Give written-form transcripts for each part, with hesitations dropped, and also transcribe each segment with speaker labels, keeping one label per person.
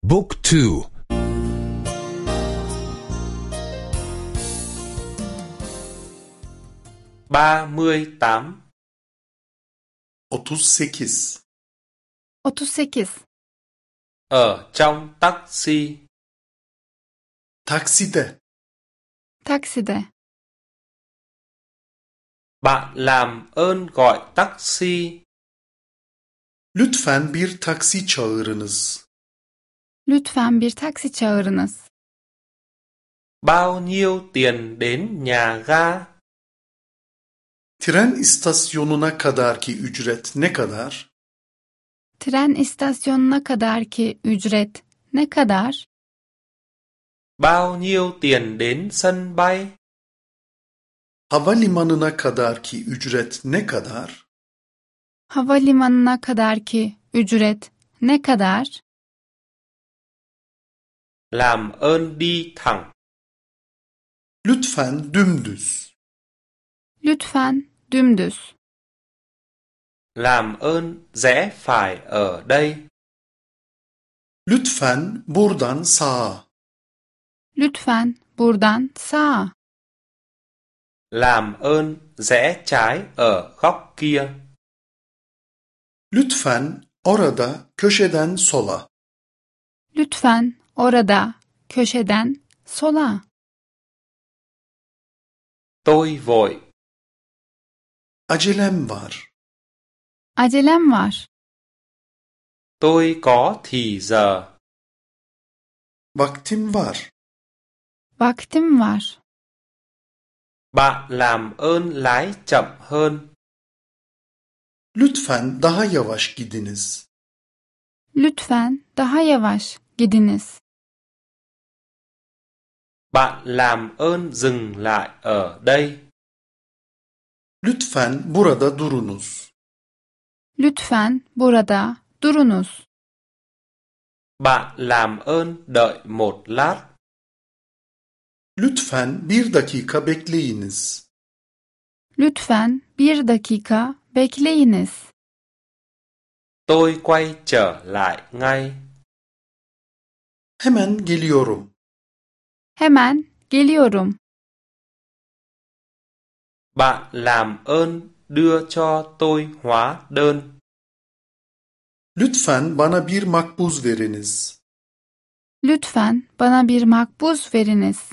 Speaker 1: Book 2.
Speaker 2: 38
Speaker 3: 38.
Speaker 4: 38.
Speaker 2: Ở trong taxi.
Speaker 3: Takside.
Speaker 4: Takside.
Speaker 2: Bạn làm ơn gọi taxi.
Speaker 3: Lütfen bir taksi çağırınız.
Speaker 4: Lütfen bir taksi çağırınız.
Speaker 2: Bao nhiêu tiền đến nhà ga?
Speaker 3: Tren istasyonuna kadarki ücret ne kadar?
Speaker 4: Tren istasyonuna kadarki ücret ne kadar?
Speaker 2: Bao nhiêu tiền đến sân bay?
Speaker 3: Havalimanına kadarki ücret ne kadar?
Speaker 4: Havalimanına kadarki ücret ne kadar?
Speaker 2: Làm ơn đi thẳng.
Speaker 3: Lütfen dümdüz.
Speaker 4: Lütfen dümdüz.
Speaker 2: Làm ơn rẽ phải ở đây.
Speaker 3: Lütfen buradan sağa.
Speaker 4: Lütfen buradan sağa.
Speaker 2: Làm ơn rẽ trái ở góc kia.
Speaker 3: Lütfen orada köşeden sola.
Speaker 4: Lütfen orada köşeden sola.
Speaker 2: Tôi vội.
Speaker 3: Acelem var.
Speaker 4: Acelem var.
Speaker 2: Tôi có thì giờ.
Speaker 3: Vaktim var.
Speaker 4: Vaktim var.
Speaker 2: Bạn làm ơn lái chậm hơn.
Speaker 3: Lütfen daha yavaş gidiniz.
Speaker 4: Lütfen daha yavaş gidiniz.
Speaker 2: Bạn làm ơn dừng lại ở đây.
Speaker 3: Lütfen burada durunuz.
Speaker 4: Lütfen burada durunuz.
Speaker 2: Bạn làm ơn đợi một lát.
Speaker 3: Lütfen bir dakika bekleyiniz.
Speaker 4: Lütfen bir dakika bekleyiniz.
Speaker 2: Tôi quay trở lại ngay.
Speaker 3: Hemen geliyorum.
Speaker 4: Hemen geliyorum.
Speaker 2: Bạn làm ơn đưa cho tôi hóa đơn.
Speaker 3: Lütfen bana bir makbuz veriniz.
Speaker 4: Lütfen bana bir makbuz veriniz.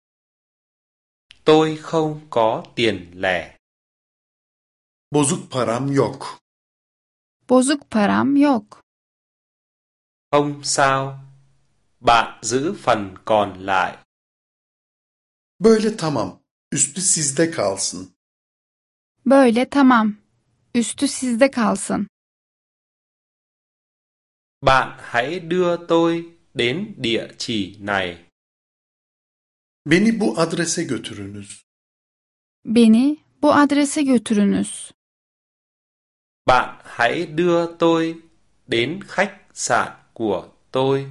Speaker 2: Tôi không có tiền lẻ.
Speaker 3: Bozuk param yok.
Speaker 4: Bozuk param yok.
Speaker 2: Không sao. Bạn giữ phần còn lại.
Speaker 3: Böyle tamam. Üstü sizde kalsın.
Speaker 4: Böyle tamam. Üstü sizde kalsın.
Speaker 2: Bạn hãy đưa tôi đến địa chỉ này.
Speaker 3: Beni bu adrese götürünüz.
Speaker 4: Beni bu adrese götürünüz.
Speaker 2: Bạn hãy đưa tôi đến khách sạn của tôi.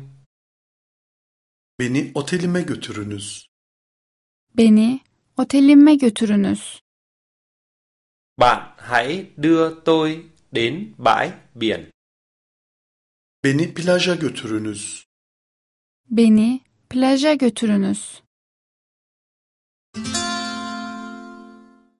Speaker 3: Beni otelime götürünüz.
Speaker 4: Beni otelime götürünüz.
Speaker 2: Bạn hãy đưa tôi đến bãi biển.
Speaker 3: Beni plaja götürünüz.
Speaker 4: Beni plaja götürünüz.